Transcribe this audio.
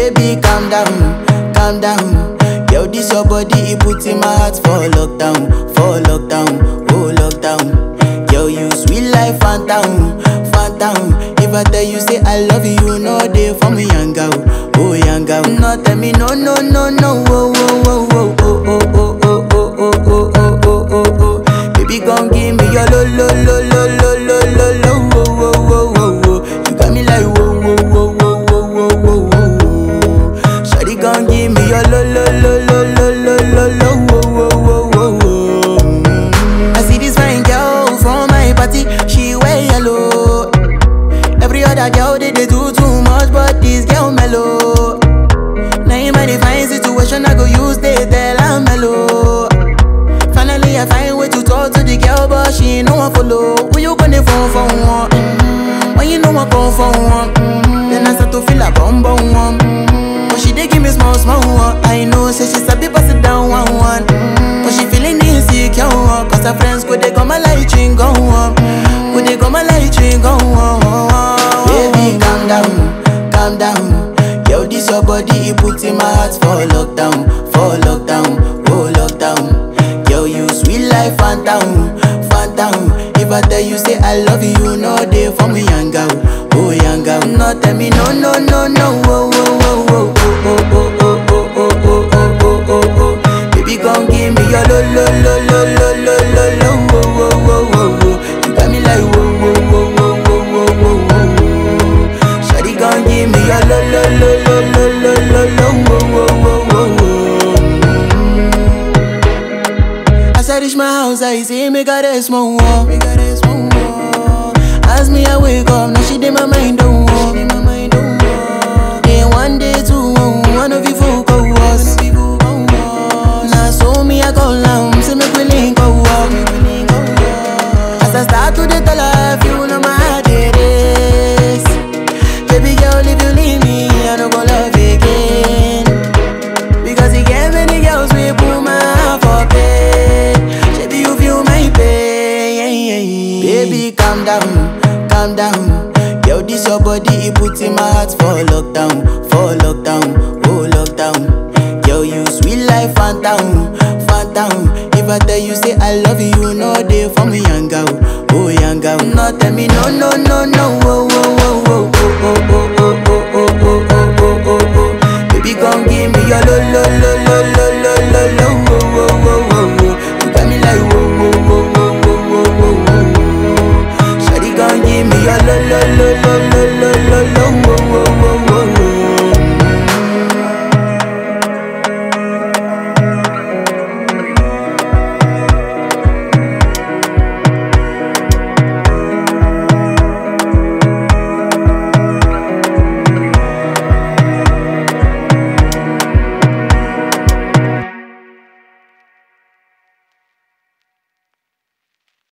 Baby, calm down. Yo, this your body, it puts in my heart for lockdown, oh lockdown. Yo, you sweet life, phantom. If I tell you say I love you, no day for me, young girl, oh young girl. No tell me no, oh oh oh oh oh oh oh oh oh oh oh oh oh oh. Baby, gon' give me your lo lo lo lo lo lo lo lo, oh oh oh oh oh. You got me like whoa whoa whoa whoa whoa whoa whoa. Shawty gon' give me your lo lo lo lo lo lo lo lo, oh oh oh oh. I see this fine girl from my party, she wear yellow. Every other girl they do too much, but this girl mellow. Now in my divine situation, I go use they tell I'm mellow. Finally I find way to talk to the girl, but she ain't no one follow. Who you gonna phone for one? When you know I come for one, then I start to feel a bum one. But she dey give me small one. I know say she sabi pass it down one. But she feeling insecure, cause her friends go they come my light ring go on. Go they come my light ring go on. Baby, calm down. Yo, this your body, it puts in my heart for lockdown, oh lockdown. Yo, you sweet life, phantom. If I tell you say I love you, no day for me, young girl, oh young girl. No tell me no, oh oh oh oh oh oh oh oh oh oh oh oh oh. Baby, gon' give me your lo lo lo lo lo lo lo lo, oh oh oh oh oh. You got me like whoa whoa whoa whoa whoa whoa whoa. Shawty gon' give me your lo lo lo lo lo lo lo lo, oh oh oh oh. As I reach my house, I see me got a small wall. As me I wake up, now she did my mind don't walk. Day one, day two, one of you folk go us. Now so me I call now, say me we link go up. As I start to the tell her, you know my heart it is. Baby girl, if you leave me, I don't go love again. Because you get many girls we put my heart for pain. Baby, you feel my pain. Baby, calm down. Yo, this your body, it puts in my heart for lockdown, oh lockdown. Yo, you sweet life, phantom. If I tell you say I love you, no day for me, young girl, oh young girl. No tell me no, oh oh oh oh oh oh.